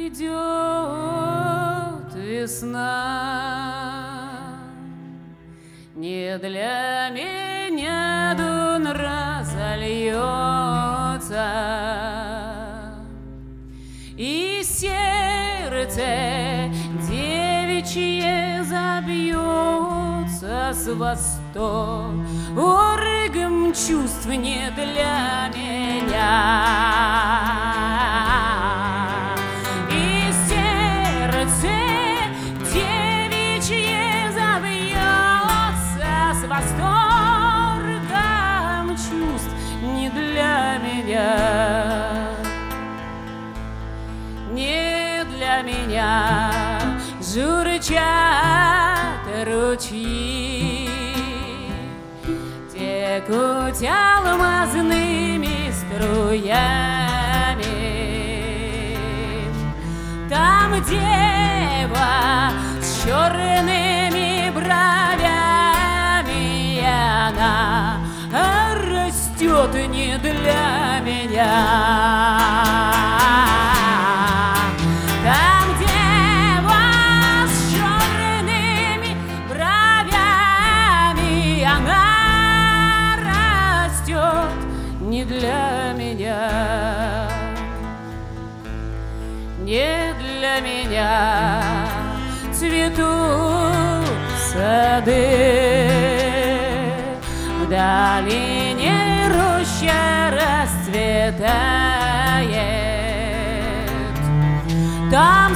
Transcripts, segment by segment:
придет весна, не для меня дун разольется, и сердце девичье забьется с восторгом чувств не для меня. И сердце девичье забьется с восторгом чувств не для меня. Не для меня журчат ручьи, текут алмазными струями. Там дева с черными бровями, и она растет не для меня. Там дева с черными бровями, она растет не для меня. Не для меня цветут сады, в долине роща расцветает. Там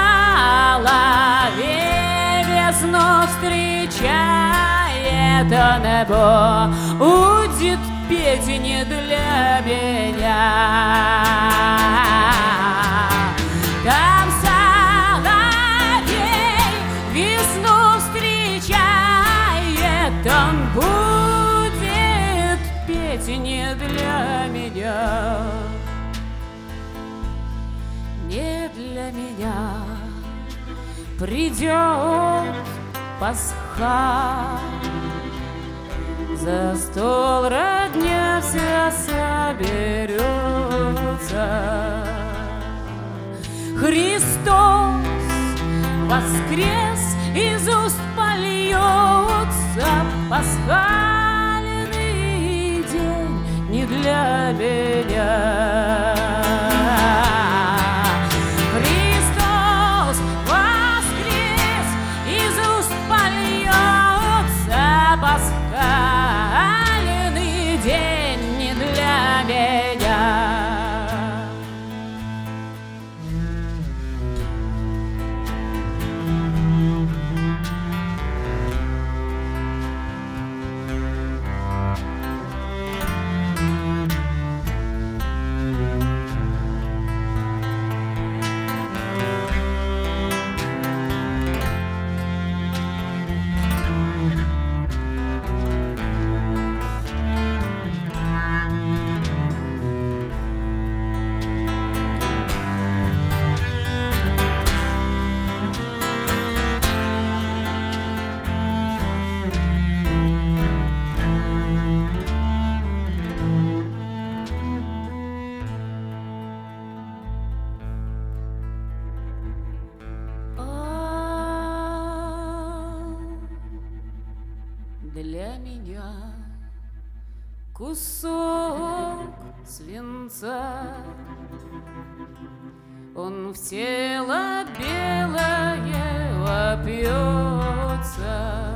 соловей весну встречает, а небо будет петь не для меня. Там соловей весну встречает, он будет петь не для меня. Не для меня придет Пасха, за стол родня вся соберется. Христос воскрес, из уст польется пасхальный день не для меня. Христос воскрес, из уст польется пасхальный день не для меня. Для меня кусок свинца, он в тело белое вопьется,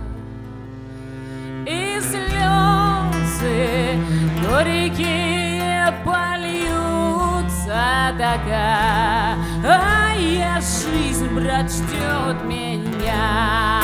и слезы горькие польются, такая жизнь, брат, ждет меня.